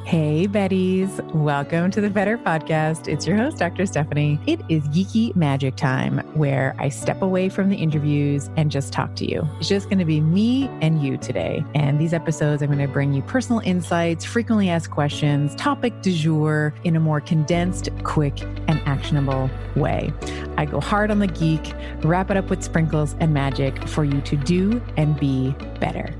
Hey, Betties. Welcome to the Better Podcast. It's your host, Dr. Stephanie. It is geeky magic time where I step away from the interviews and just talk to you. It's just going to be me and you today. And these episodes, I'm going to bring you personal insights, frequently asked questions, topic du jour in a more condensed, quick, and actionable way. I go hard on the geek, wrap it up with sprinkles and magic for you to do and be better.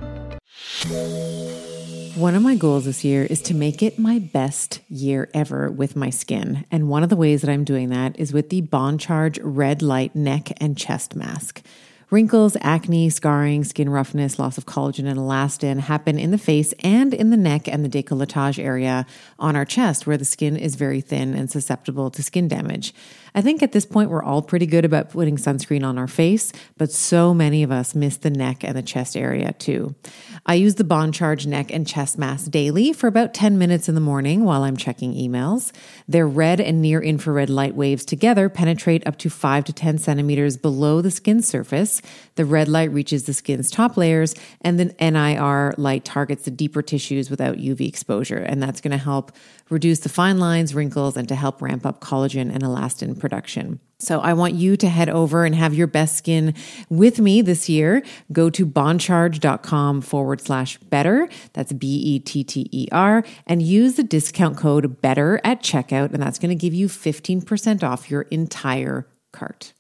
One of my goals this year is to make it my best year ever with my skin. And one of the ways that I'm doing that is with the Bond Charge Red Light Neck and Chest Mask. Wrinkles, acne, scarring, skin roughness, loss of collagen and elastin happen in the face and in the neck and the décolletage area on our chest where the skin is very thin and susceptible to skin damage. I think at this point, we're all pretty good about putting sunscreen on our face, but so many of us miss the neck and the chest area too. I use the Bond Charge Neck and Chest Mask daily for about 10 minutes in the morning while I'm checking emails. Their red and near infrared light waves together penetrate up to 5 to 10 centimeters below the skin surface. The red light reaches the skin's top layers, and the NIR light targets the deeper tissues without UV exposure. And that's going to help reduce the fine lines, wrinkles, and to help ramp up collagen and elastin production. So I want you to head over and have your best skin with me this year. Go to bondcharge.com/better. That's BETTER, and use the discount code BETTER at checkout. And that's going to give you 15% off your entire cart.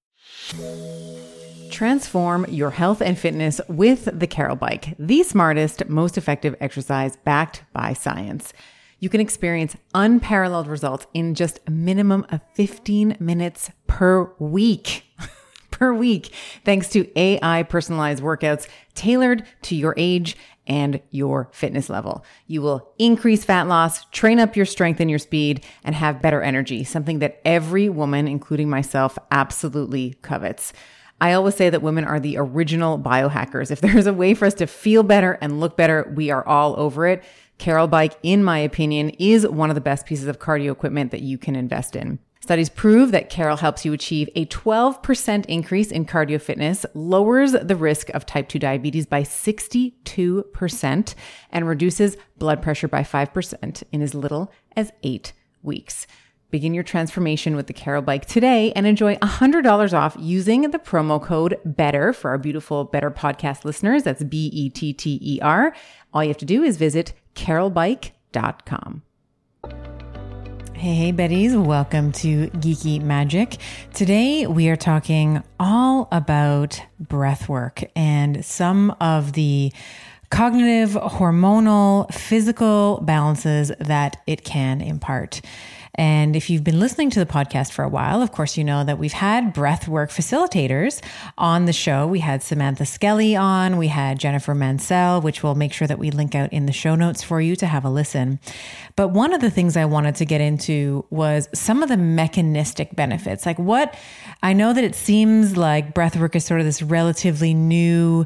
Transform your health and fitness with the Carol Bike, the smartest, most effective exercise backed by science. You can experience unparalleled results in just a minimum of 15 minutes per week. Thanks to AI personalized workouts tailored to your age and your fitness level. You will increase fat loss, train up your strength and your speed, and have better energy, something that every woman, including myself, absolutely covets. I always say that women are the original biohackers. If there's a way for us to feel better and look better, we are all over it. Carol Bike, in my opinion, is one of the best pieces of cardio equipment that you can invest in. Studies prove that Carol helps you achieve a 12% increase in cardio fitness, lowers the risk of type 2 diabetes by 62%, and reduces blood pressure by 5% in as little as 8 weeks. Begin your transformation with the Carol Bike today and enjoy $100 off using the promo code BETTER for our beautiful Better Podcast listeners. That's BETTER. All you have to do is visit carolbike.com. Hey, Betties. Welcome to Geeky Magic. Today, we are talking all about breath work and some of the cognitive, hormonal, physical balances that it can impart. And if you've been listening to the podcast for a while, of course, you know that we've had breathwork facilitators on the show. We had Samantha Skelly on, we had Jennifer Mansell, which we'll make sure that we link out in the show notes for you to have a listen. But one of the things I wanted to get into was some of the mechanistic benefits. Like what, I know that it seems like breathwork is sort of this relatively new,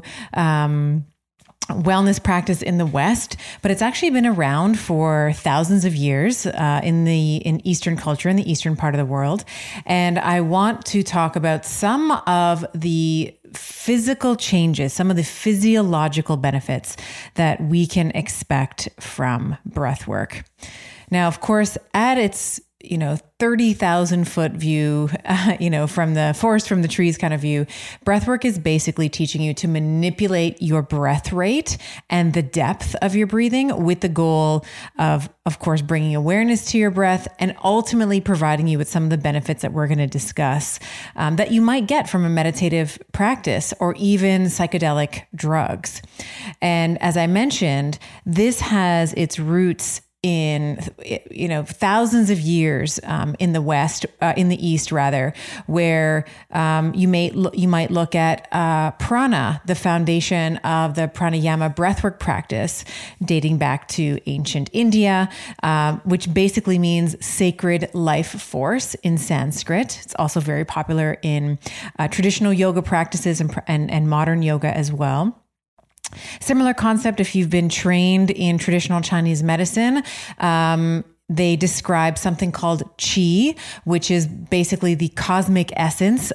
wellness practice in the West, but it's actually been around for thousands of years in Eastern culture, in the Eastern part of the world. And I want to talk about some of the physical changes, some of the physiological benefits that we can expect from breath work. Now, of course, at its 30,000 foot view, from the forest, from the trees kind of view, breathwork is basically teaching you to manipulate your breath rate and the depth of your breathing with the goal of course, bringing awareness to your breath and ultimately providing you with some of the benefits that we're going to discuss that you might get from a meditative practice or even psychedelic drugs. And as I mentioned, this has its roots in, thousands of years in the West, in the East rather, where you might look at prana, the foundation of the pranayama breathwork practice, dating back to ancient India, which basically means sacred life force in Sanskrit. It's also very popular in traditional yoga practices and modern yoga as well. Similar concept if you've been trained in traditional Chinese medicine. They describe something called chi, which is basically the cosmic essence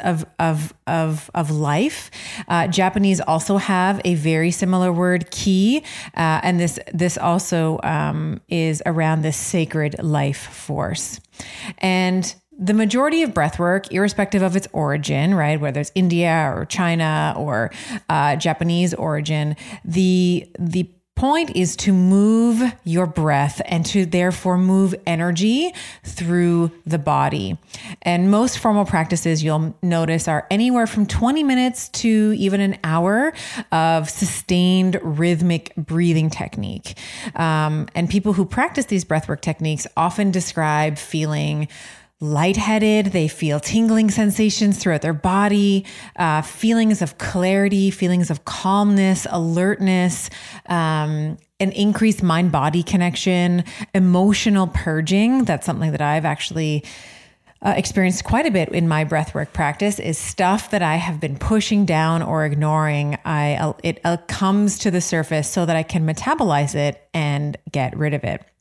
of life. Japanese also have a very similar word, ki, and this also is around this sacred life force. And the majority of breath work, irrespective of its origin, right, whether it's India or China or Japanese origin, the point is to move your breath and to therefore move energy through the body. And most formal practices, you'll notice, are anywhere from 20 minutes to even an hour of sustained rhythmic breathing technique. And people who practice these breathwork techniques often describe feeling lightheaded. They feel tingling sensations throughout their body, feelings of clarity, feelings of calmness, alertness, an increased mind-body connection, emotional purging. That's something that I've actually experienced quite a bit in my breathwork practice, is stuff that I have been pushing down or ignoring. It comes to the surface so that I can metabolize it and get rid of it.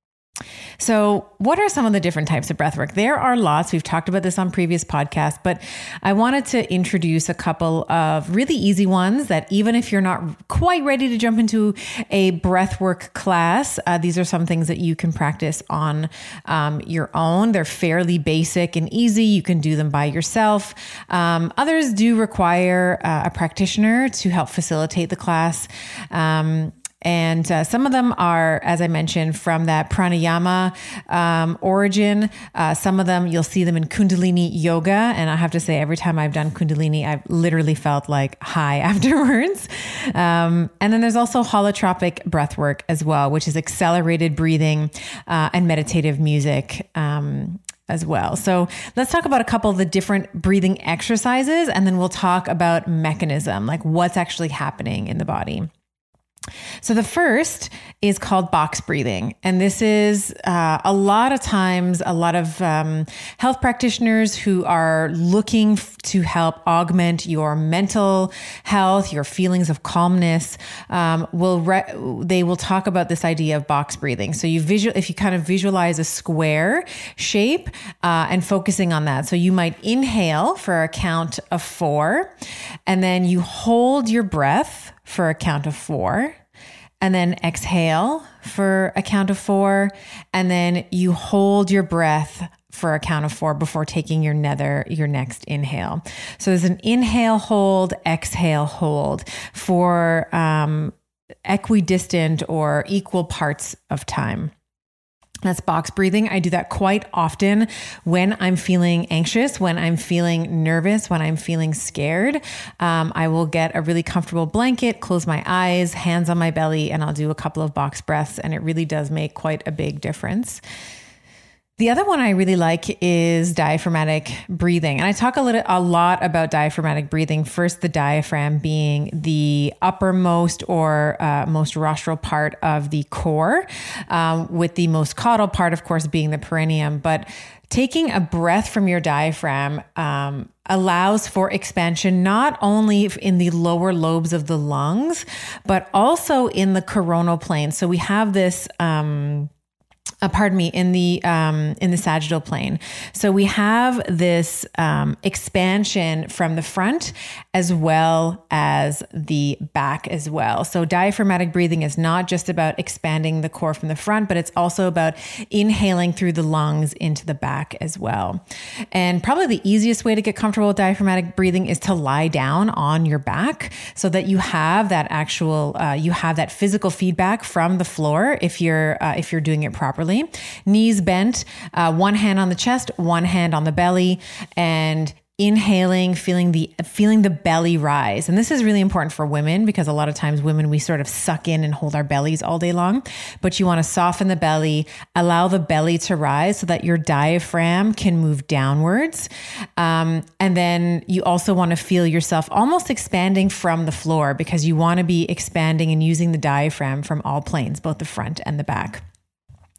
So what are some of the different types of breathwork? There are lots. We've talked about this on previous podcasts, but I wanted to introduce a couple of really easy ones that even if you're not quite ready to jump into a breathwork class, these are some things that you can practice on your own. They're fairly basic and easy. You can do them by yourself. Others do require a practitioner to help facilitate the class. And some of them are, as I mentioned, from that pranayama origin. Some of them, you'll see them in Kundalini yoga. And I have to say, every time I've done Kundalini, I've literally felt like high afterwards. And then there's also holotropic breath work as well, which is accelerated breathing and meditative music as well. So let's talk about a couple of the different breathing exercises, and then we'll talk about mechanism, like what's actually happening in the body. So the first is called box breathing. And this is a lot of times, a lot of health practitioners who are looking to help augment your mental health, your feelings of calmness, they will talk about this idea of box breathing. So if you kind of visualize a square shape and focusing on that. So you might inhale for a count of 4, and then you hold your breath for a count of 4, and then exhale for a count of 4, and then you hold your breath for a count of 4 before taking your next inhale. So there's an inhale, hold, exhale, hold for equidistant or equal parts of time. That's box breathing. I do that quite often when I'm feeling anxious, when I'm feeling nervous, when I'm feeling scared. I will get a really comfortable blanket, close my eyes, hands on my belly, and I'll do a couple of box breaths. And it really does make quite a big difference. The other one I really like is diaphragmatic breathing. And I talk a lot about diaphragmatic breathing. First, the diaphragm being the uppermost or most rostral part of the core, with the most caudal part, of course, being the perineum. But taking a breath from your diaphragm allows for expansion, not only in the lower lobes of the lungs, but also in the coronal plane. So we have this, in the sagittal plane. So we have this expansion from the front as well as the back as well. So diaphragmatic breathing is not just about expanding the core from the front, but it's also about inhaling through the lungs into the back as well. And probably the easiest way to get comfortable with diaphragmatic breathing is to lie down on your back so that you have that that physical feedback from the floor if you're doing it properly. Knees bent, one hand on the chest, one hand on the belly, and inhaling, feeling the belly rise. And this is really important for women because a lot of times women, we sort of suck in and hold our bellies all day long, but you want to soften the belly, allow the belly to rise so that your diaphragm can move downwards. And then you also want to feel yourself almost expanding from the floor because you want to be expanding and using the diaphragm from all planes, both the front and the back.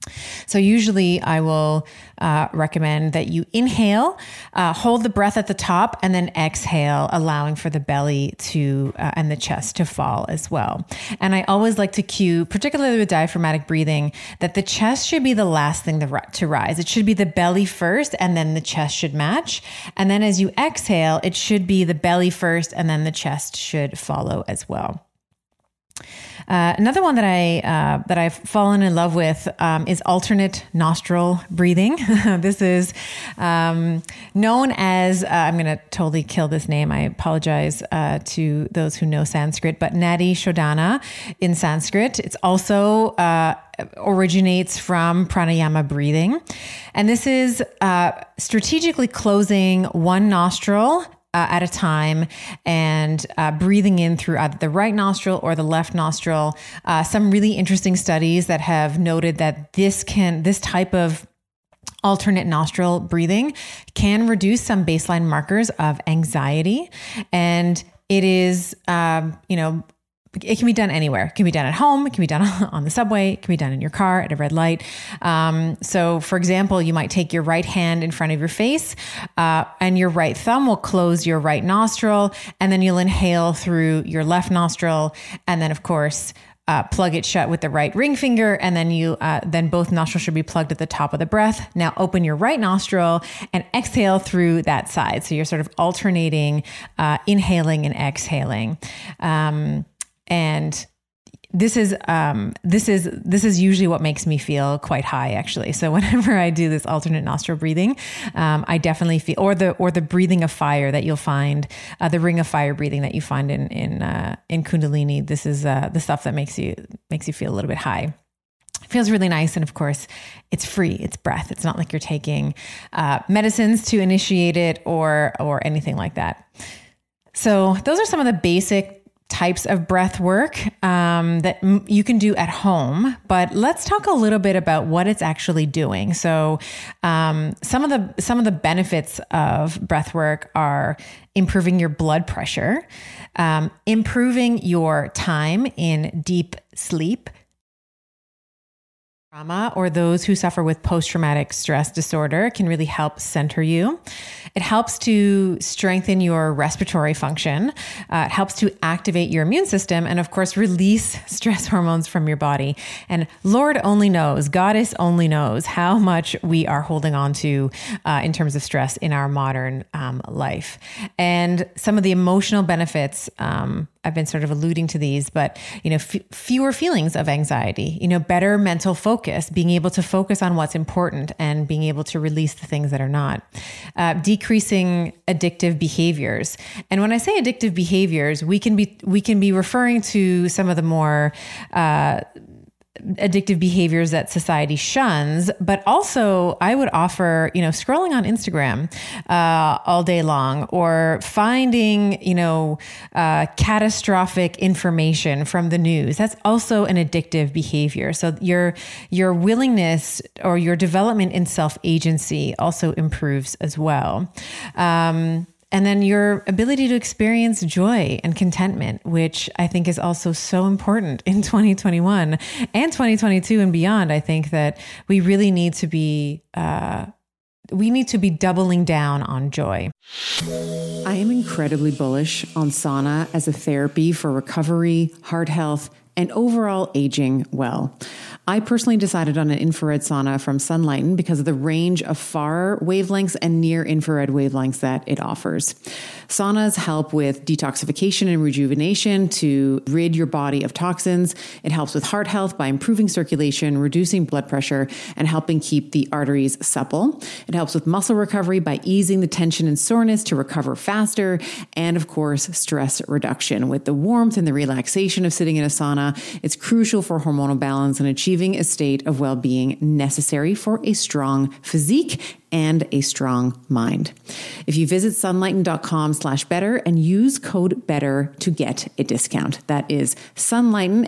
So usually I will recommend that you inhale, hold the breath at the top, and then exhale, allowing for the belly to and the chest to fall as well. And I always like to cue, particularly with diaphragmatic breathing, that the chest should be the last thing to rise. It should be the belly first, and then the chest should match. And then as you exhale, it should be the belly first, and then the chest should follow as well. Another one that I've fallen in love with is alternate nostril breathing. This is known as I'm going to totally kill this name. I apologize to those who know Sanskrit, but Nadi Shodhana in Sanskrit. It's also originates from pranayama breathing, and this is strategically closing one nostril at a time and breathing in through either the right nostril or the left nostril. Some really interesting studies that have noted that this type of alternate nostril breathing can reduce some baseline markers of anxiety. And it is, it can be done anywhere. It can be done at home. It can be done on the subway. It can be done in your car at a red light. So for example, you might take your right hand in front of your face, and your right thumb will close your right nostril, and then you'll inhale through your left nostril. And then of course, plug it shut with the right ring finger. And then then both nostrils should be plugged at the top of the breath. Now open your right nostril and exhale through that side. So you're sort of alternating, inhaling and exhaling. And this is usually what makes me feel quite high, actually. So whenever I do this alternate nostril breathing, I definitely feel, or the breathing of fire that you'll find, the ring of fire breathing that you find in Kundalini. This is the stuff that makes you feel a little bit high. It feels really nice. And of course, it's free. It's breath. It's not like you're taking medicines to initiate it or anything like that. So those are some of the basic types of breath work that you can do at home, but let's talk a little bit about what it's actually doing. So some of the benefits of breath work are improving your blood pressure, improving your time in deep sleep. Trauma or those who suffer with post-traumatic stress disorder can really help center you. It helps to strengthen your respiratory function. It helps to activate your immune system and of course, release stress hormones from your body. And Lord only knows, Goddess only knows how much we are holding on to in terms of stress in our modern life. And some of the emotional benefits, I've been sort of alluding to these, but fewer feelings of anxiety, better mental focus, being able to focus on what's important and being able to release the things that are not, decreasing addictive behaviors. And when I say addictive behaviors, we can be referring to some of the more addictive behaviors that society shuns, but also I would offer, scrolling on Instagram all day long or finding, catastrophic information from the news. That's also an addictive behavior. So your willingness or your development in self-agency also improves as well. And then your ability to experience joy and contentment, which I think is also so important in 2021 and 2022 and beyond. I think that we really need to be doubling down on joy. I am incredibly bullish on sauna as a therapy for recovery, heart health, and overall aging well. I personally decided on an infrared sauna from Sunlighten because of the range of far wavelengths and near infrared wavelengths that it offers. Saunas help with detoxification and rejuvenation to rid your body of toxins. It helps with heart health by improving circulation, reducing blood pressure, and helping keep the arteries supple. It helps with muscle recovery by easing the tension and soreness to recover faster. And of course, stress reduction. With the warmth and the relaxation of sitting in a sauna, it's crucial for hormonal balance and achieving a state of well-being necessary for a strong physique and a strong mind. If you visit sunlighten.com/better and use code BETTER to get a discount. That is Sunlighten,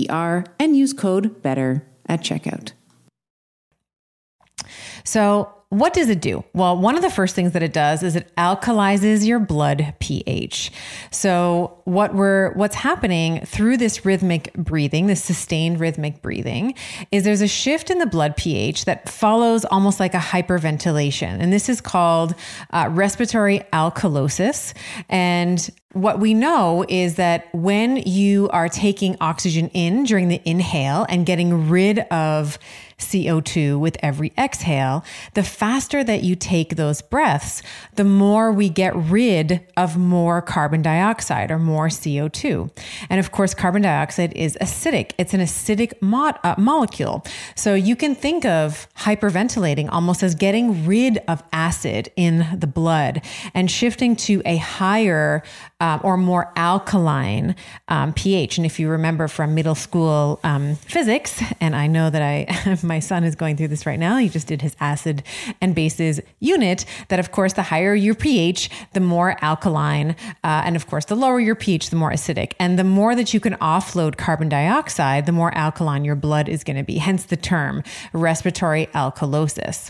sunlighten.com/BETTER and use code BETTER at checkout. So what does it do? Well, one of the first things that it does is it alkalizes your blood pH. So what's happening through this rhythmic breathing, this sustained rhythmic breathing, is there's a shift in the blood pH that follows almost like a hyperventilation. And this is called respiratory alkalosis. And what we know is that when you are taking oxygen in during the inhale and getting rid of CO2 with every exhale, the faster that you take those breaths, the more we get rid of more carbon dioxide or more CO2. And of course, carbon dioxide is acidic. It's an acidic molecule. So you can think of hyperventilating almost as getting rid of acid in the blood and shifting to a higher or more alkaline pH. And if you remember from middle school physics, and I know that my son is going through this right now, he just did his acid and bases unit, that of course, the higher your pH, the more alkaline, and of course, the lower your pH, the more acidic. And the more that you can offload carbon dioxide, the more alkaline your blood is going to be, hence the term respiratory alkalosis.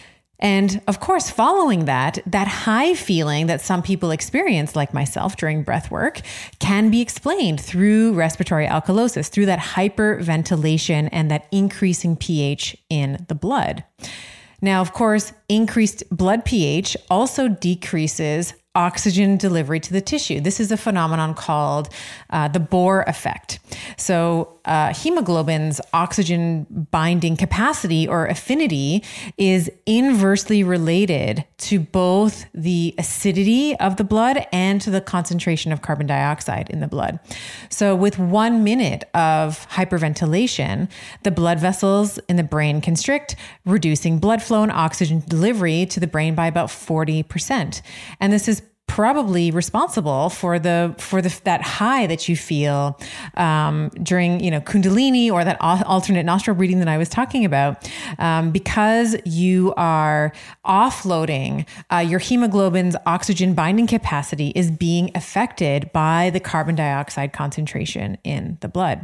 And of course, following that high feeling that some people experience, like myself during breath work, can be explained through respiratory alkalosis, through that hyperventilation and that increasing pH in the blood. Now, of course, increased blood pH also decreases oxygen delivery to the tissue. This is a phenomenon called the Bohr effect. So hemoglobin's oxygen binding capacity or affinity is inversely related to both the acidity of the blood and to the concentration of carbon dioxide in the blood. So with 1 minute of hyperventilation, the blood vessels in the brain constrict, reducing blood flow and oxygen delivery to the brain by about 40%. And this is probably responsible for that high that you feel during Kundalini or that alternate nostril breathing that I was talking about, because you are offloading your hemoglobin's oxygen binding capacity is being affected by the carbon dioxide concentration in the blood.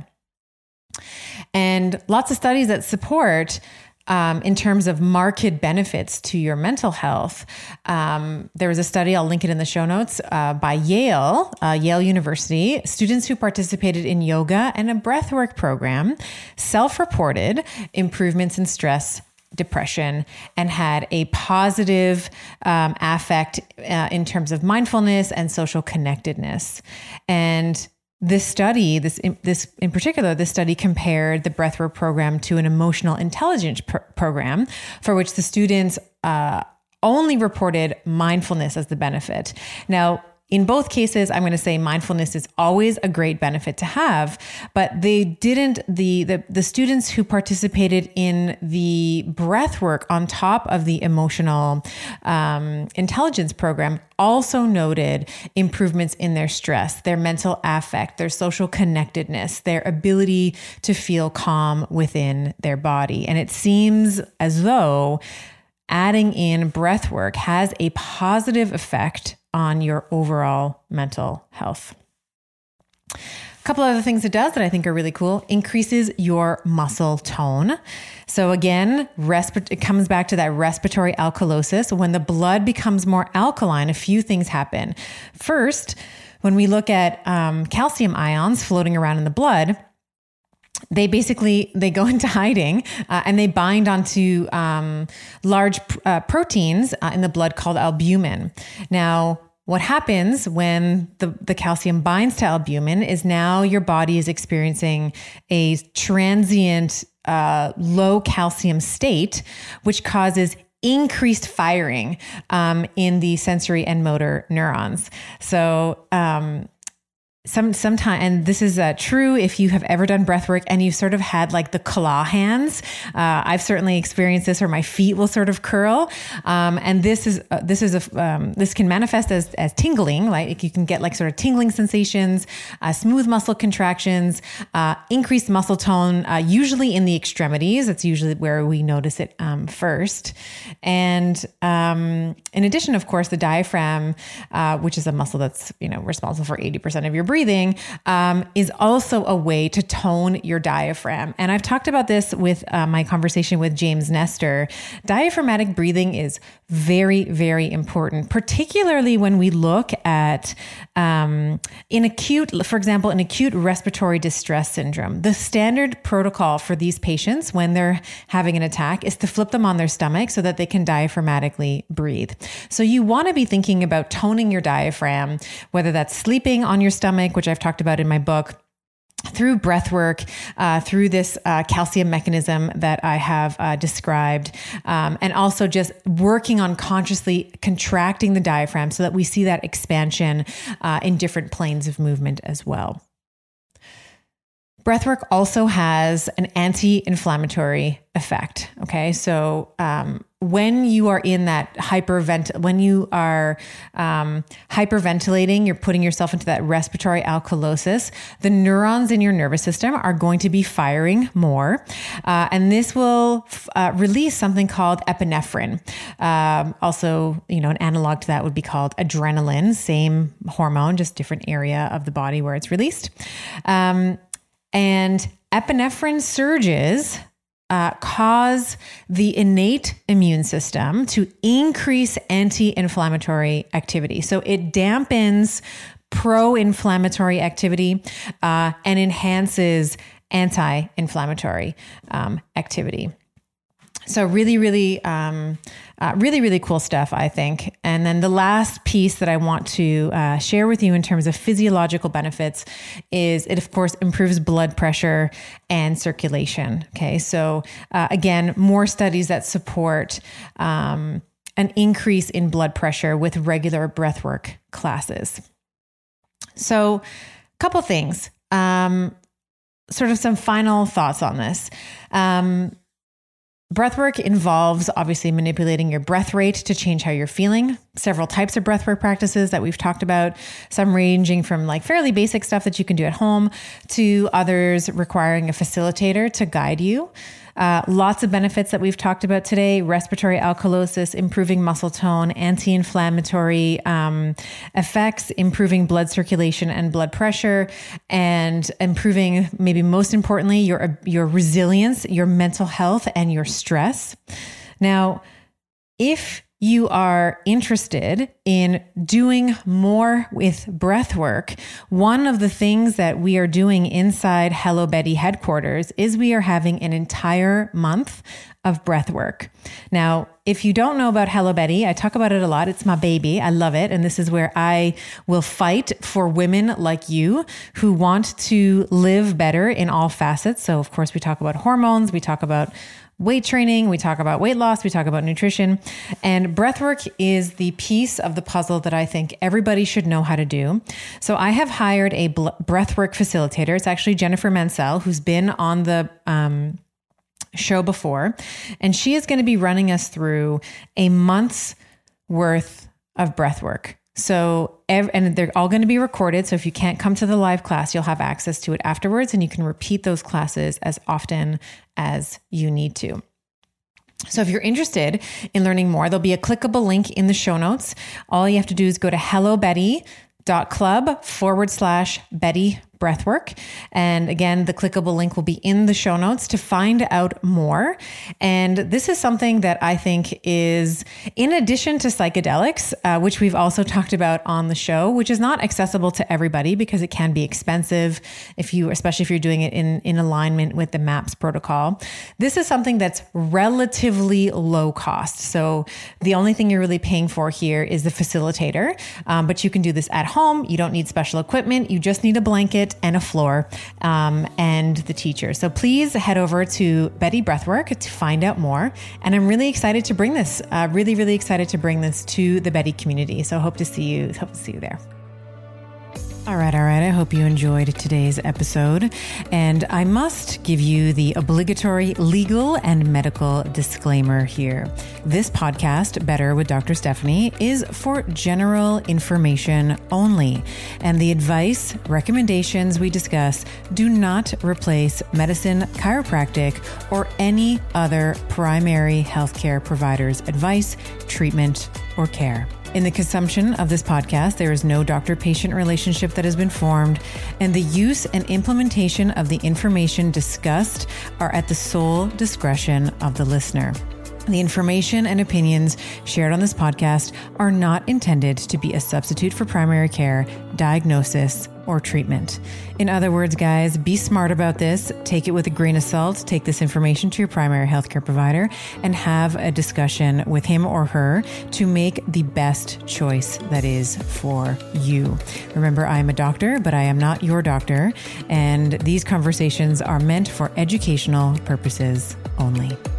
And lots of studies that support in terms of marked benefits to your mental health. There was a study, I'll link it in the show notes, by Yale University. Students who participated in yoga and a breathwork program self-reported improvements in stress, depression, and had a positive affect in terms of mindfulness and social connectedness. And this study, this in particular, this study compared the breathwork program to an emotional intelligence program for which the students only reported mindfulness as the benefit. Now, in both cases, I'm going to say mindfulness is always a great benefit to have, but they didn't, the students who participated in the breath work on top of the emotional intelligence program also noted improvements in their stress, their mental affect, their social connectedness, their ability to feel calm within their body. And it seems as though adding in breath work has a positive effect on your overall mental health. A couple other things it does that I think are really cool: increases your muscle tone. So again, it comes back to that respiratory alkalosis. When the blood becomes more alkaline, a few things happen. First, when we look at calcium ions floating around in the blood, they go into hiding and they bind onto large proteins in the blood called albumin. Now, what happens when the calcium binds to albumin is now your body is experiencing a transient low calcium state, which causes increased firing in the sensory and motor neurons. So Sometimes, and this is true if you have ever done breath work and you've sort of had like the claw hands. I've certainly experienced this, where my feet will sort of curl. And this can manifest as tingling, like you can get like sort of tingling sensations, smooth muscle contractions, increased muscle tone, usually in the extremities. That's usually where we notice it first. And in addition, of course, the diaphragm, which is a muscle that's responsible for 80% of your breathing, breathing is also a way to tone your diaphragm. And I've talked about this with my conversation with James Nestor. Diaphragmatic breathing is very, very important, particularly when we look at in acute respiratory distress syndrome. The standard protocol for these patients when they're having an attack is to flip them on their stomach so that they can diaphragmatically breathe. So you want to be thinking about toning your diaphragm, whether that's sleeping on your stomach, which I've talked about in my book, through breath work, through this calcium mechanism that I have described, and also just working on consciously contracting the diaphragm so that we see that expansion in different planes of movement as well. Breathwork also has an anti-inflammatory effect. Okay. So, when you are in that hyperventilating, you're putting yourself into that respiratory alkalosis, the neurons in your nervous system are going to be firing more. And this will release something called epinephrine. Also, an analog to that would be called adrenaline, same hormone, just different area of the body where it's released. And epinephrine surges cause the innate immune system to increase anti-inflammatory activity. So it dampens pro-inflammatory activity and enhances anti-inflammatory activity. So really, really cool stuff, I think. And then the last piece that I want to share with you in terms of physiological benefits is it, of course, improves blood pressure and circulation. Okay. So again, more studies that support an increase in blood pressure with regular breathwork classes. So a couple things, sort of some final thoughts on this. Breathwork involves obviously manipulating your breath rate to change how you're feeling. Several types of breathwork practices that we've talked about, some ranging from like fairly basic stuff that you can do at home to others requiring a facilitator to guide you. Lots of benefits that we've talked about today: respiratory alkalosis, improving muscle tone, anti-inflammatory effects, improving blood circulation and blood pressure, and improving, maybe most importantly, your resilience, your mental health, and your stress. Now, if you are interested in doing more with breath work, one of the things that we are doing inside Hello Betty headquarters is we are having an entire month of breath work. Now, if you don't know about Hello Betty, I talk about it a lot. It's my baby. I love it. And this is where I will fight for women like you who want to live better in all facets. So of course, we talk about hormones, we talk about weight training, we talk about weight loss, we talk about nutrition, and breathwork is the piece of the puzzle that I think everybody should know how to do. So I have hired a breathwork facilitator. It's actually Jennifer Mansell, who's been on the show before, and she is going to be running us through a month's worth of breathwork. So, and they're all going to be recorded. So if you can't come to the live class, you'll have access to it afterwards, and you can repeat those classes as often as you need to. So if you're interested in learning more, there'll be a clickable link in the show notes. All you have to do is go to hellobetty.club/Betty Breathwork. And again, the clickable link will be in the show notes to find out more. And this is something that I think is, in addition to psychedelics, which we've also talked about on the show, which is not accessible to everybody because it can be expensive especially if you're doing it in alignment with the MAPS protocol. This is something that's relatively low cost. So the only thing you're really paying for here is the facilitator, but you can do this at home. You don't need special equipment. You just need a blanket and a floor, and the teacher. So please head over to Betty Breathwork to find out more. And I'm really excited to bring this, really excited to bring this to the Betty community. So hope to see you there. All right. I hope you enjoyed today's episode. And I must give you the obligatory legal and medical disclaimer here. This podcast, Better with Dr. Stephanie, is for general information only. And the advice, recommendations we discuss do not replace medicine, chiropractic, or any other primary healthcare provider's advice, treatment, or care. In the consumption of this podcast, there is no doctor-patient relationship that has been formed, and the use and implementation of the information discussed are at the sole discretion of the listener. The information and opinions shared on this podcast are not intended to be a substitute for primary care, diagnosis, or treatment. In other words, guys, be smart about this. Take it with a grain of salt. Take this information to your primary healthcare provider and have a discussion with him or her to make the best choice that is for you. Remember, I am a doctor, but I am not your doctor, and these conversations are meant for educational purposes only.